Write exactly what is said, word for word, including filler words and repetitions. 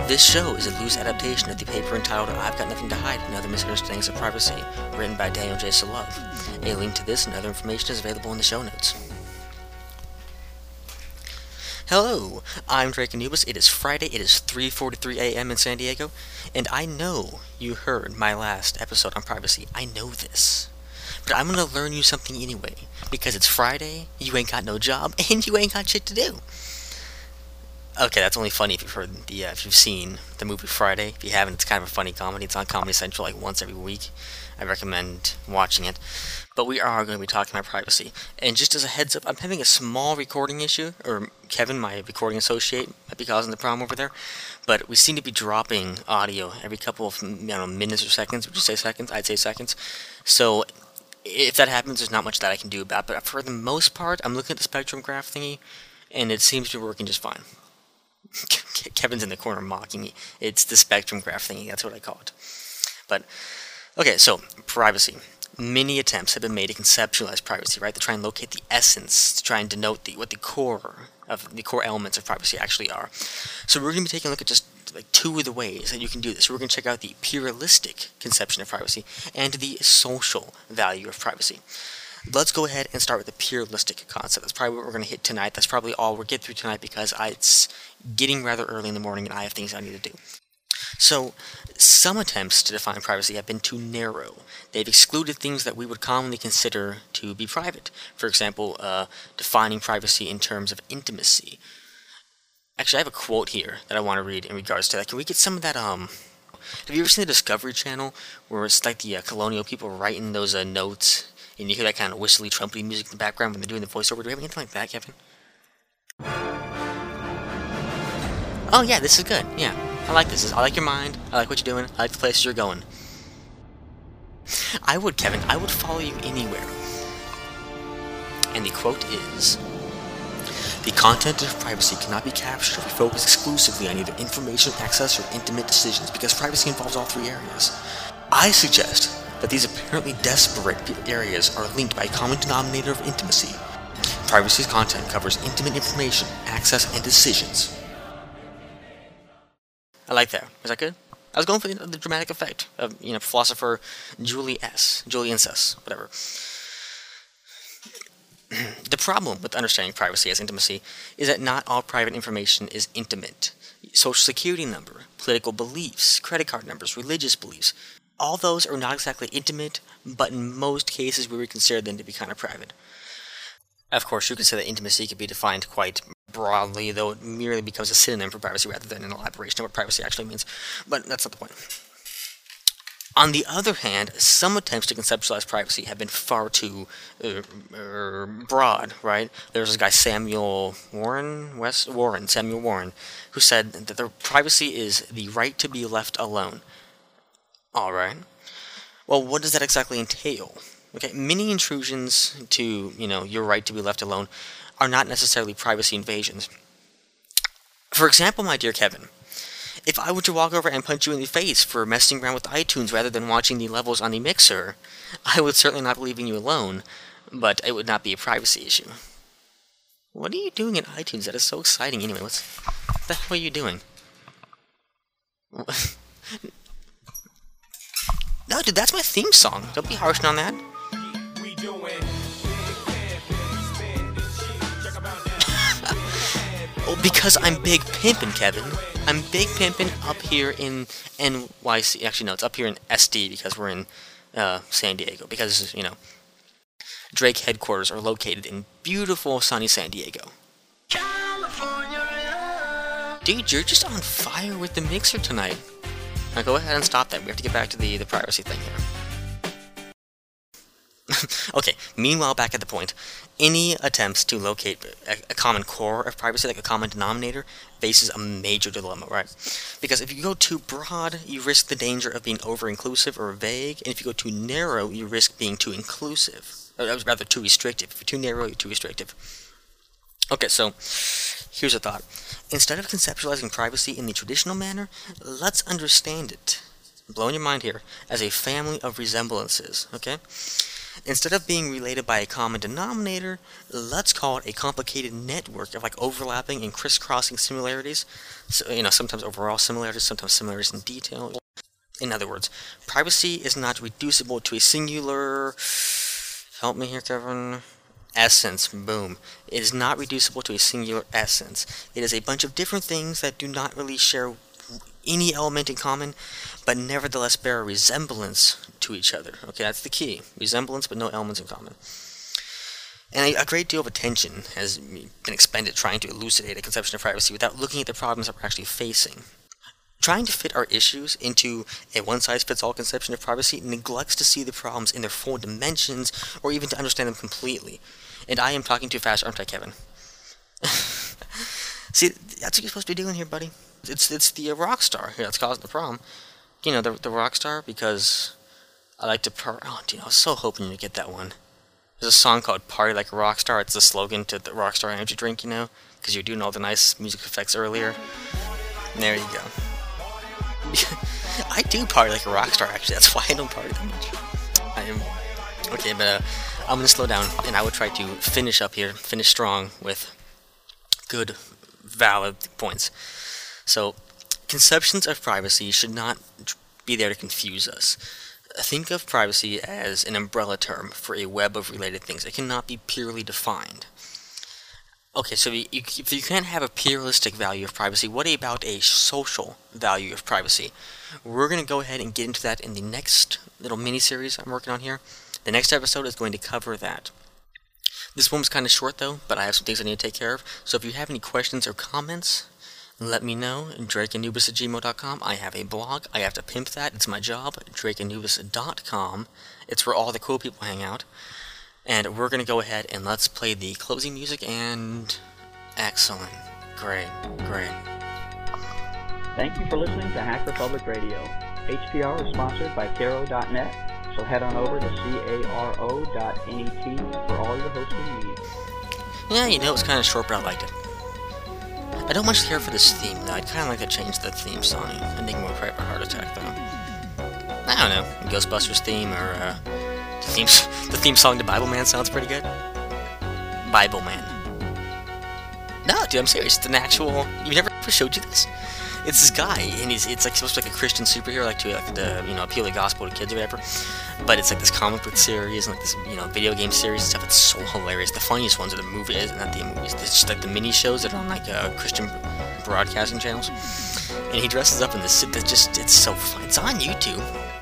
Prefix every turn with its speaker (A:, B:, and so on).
A: This show is a loose adaptation of the paper entitled I've Got Nothing to Hide and Other Misunderstandings of Privacy, written by Daniel J. Solove. A link to this and other information is available in the show notes. Hello, I'm Drake Anubis. It is Friday, it is three forty-three a m in San Diego, and I know you heard my last episode on privacy. I know this. But I'm gonna learn you something anyway, because it's Friday, you ain't got no job, and you ain't got shit to do. Okay, that's only funny if you've heard the, uh, if you've seen the movie Friday. If you haven't, it's kind of a funny comedy. It's on Comedy Central like once every week. I recommend watching it. But we are going to be talking about privacy. And just as a heads up, I'm having a small recording issue, or Kevin, my recording associate, might be causing the problem over there. But we seem to be dropping audio every couple of, I don't know, minutes or seconds. Would you say seconds? I'd say seconds. So if that happens, there's not much that I can do about it. But for the most part, I'm looking at the spectrum graph thingy, and it seems to be working just fine. Kevin's in the corner mocking me. It's the spectrum graph thingy, that's what I call it. But, okay, so, privacy. Many attempts have been made to conceptualize privacy, right? To try and locate the essence, to try and denote the what the core of the core elements of privacy actually are. So we're going to be taking a look at just like two of the ways that you can do this. We're going to check out the pluralistic conception of privacy and the social value of privacy. Let's go ahead and start with the pluralistic concept. That's probably what we're going to hit tonight. That's probably all we'll get through tonight because I, it's getting rather early in the morning and I have things I need to do. So, some attempts to define privacy have been too narrow. They've excluded things that we would commonly consider to be private. For example, uh, defining privacy in terms of intimacy. Actually, I have a quote here that I want to read in regards to that. Can we get some of that, um... Have you ever seen the Discovery Channel, where it's like the uh, colonial people writing those uh, notes, and you hear that kind of whistly, trumpety music in the background when they're doing the voiceover? Do we have anything like that, Kevin? Oh yeah, this is good, yeah. I like this. I like your mind, I like what you're doing, I like the places you're going. I would, Kevin, I would follow you anywhere. And the quote is, "The content of privacy cannot be captured if we focus exclusively on either information access or intimate decisions, because privacy involves all three areas. I suggest that these apparently disparate areas are linked by a common denominator of intimacy. Privacy's content covers intimate information, access, and decisions." I like that. Was that good? I was going for the, the dramatic effect of, you know, philosopher Julie S. Julian S. Whatever. The problem with understanding privacy as intimacy is that not all private information is intimate. Social security number, political beliefs, credit card numbers, religious beliefs, all those are not exactly intimate, but in most cases we would consider them to be kind of private. Of course, you could say that intimacy could be defined quite broadly, though it merely becomes a synonym for privacy rather than an elaboration of what privacy actually means. But that's not the point. On the other hand, some attempts to conceptualize privacy have been far too uh, uh, broad, right? There's this guy Samuel Warren, West Warren, Samuel Warren, who said that the privacy is the right to be left alone. All right. Well, what does that exactly entail? Okay, many intrusions to, you know, your right to be left alone are not necessarily privacy invasions. For example, my dear Kevin, if I were to walk over and punch you in the face for messing around with iTunes rather than watching the levels on the mixer, I would certainly not be leaving you alone, but it would not be a privacy issue. What are you doing in iTunes? That is so exciting. Anyway, what's, what the hell are you doing? No, dude, that's my theme song. Don't be harshing on that. Well, because I'm big pimpin', Kevin. I'm big pimpin' up here in N Y C. Actually, no, it's up here in S D because we're in uh, San Diego. Because, you know, Drake headquarters are located in beautiful, sunny San Diego. Dude, you're just on fire with the mixer tonight. Now go ahead and stop that. We have to get back to the, the privacy thing here. Okay, meanwhile, back at the point, any attempts to locate a, a common core of privacy, like a common denominator, faces a major dilemma, right? Because if you go too broad, you risk the danger of being over-inclusive or vague, and if you go too narrow, you risk being too inclusive. Or rather, too restrictive. If you're too narrow, you're too restrictive. Okay, so, here's a thought. Instead of conceptualizing privacy in the traditional manner, let's understand it, I'm blowing your mind here, as a family of resemblances, okay? Instead of being related by a common denominator, let's call it a complicated network of like overlapping and crisscrossing similarities. So, you know, sometimes overall similarities, sometimes similarities in detail. In other words, privacy is not reducible to a singular, help me here, Kevin, essence. Boom. It is not reducible to a singular essence. It is a bunch of different things that do not really share any element in common, but nevertheless bear a resemblance to each other. Okay, that's the key. Resemblance, but no elements in common. And a, a great deal of attention has been expended trying to elucidate a conception of privacy without looking at the problems that we're actually facing. Trying to fit our issues into a one-size-fits-all conception of privacy neglects to see the problems in their full dimensions or even to understand them completely. And I am talking too fast, aren't I, Kevin? See, that's what you're supposed to be doing here, buddy. It's it's the uh, rock star here that's causing the problem. You know, the the rock star, because I like to par- oh, dude, I was so hoping you'd get that one. There's a song called Party Like a Rock Star. It's the slogan to the Rockstar energy drink, you know, because you're doing all the nice music effects earlier. And there you go. I do party like a rock star, actually. That's why I don't party that much. I am... Okay, but uh, I'm going to slow down, and I will try to finish up here, finish strong with good, valid points. So, conceptions of privacy should not be there to confuse us. Think of privacy as an umbrella term for a web of related things. It cannot be purely defined. Okay, so you, you, if you can't have a pluralistic value of privacy, what about a social value of privacy? We're going to go ahead and get into that in the next little mini-series I'm working on here. The next episode is going to cover that. This one was kind of short, though, but I have some things I need to take care of. So if you have any questions or comments, let me know. Drakeanubis at gmail dot com. I have a blog. I have to pimp that. It's my job. Drakeanubis dot com. It's where all the cool people hang out. And we're going to go ahead and let's play the closing music, and excellent. Great, great.
B: Thank you for listening to Hacker Public Radio. H P R is sponsored by Caro dot net, so head on over to caro dot net for all your hosting needs.
A: Yeah, you know, it's kind of short, but I liked it. I don't much care for this theme, though. I'd kind of like to change the theme song. Enigma Private Heart Attack, though. I don't know, Ghostbusters theme, or, uh... The theme, the theme song to Bible Man sounds pretty good. Bible Man. No, dude, I'm serious. It's an actual... You never showed you this? It's this guy, and he's it's like supposed to be like a Christian superhero, like to like the you know appeal the gospel to kids or whatever. But it's like this comic book series and like this you know video game series and stuff. It's so hilarious. The funniest ones are the movies, not the movies. It's just like the mini shows that are on like uh, Christian broadcasting channels. And he dresses up in this. That just it's so fun. It's on YouTube.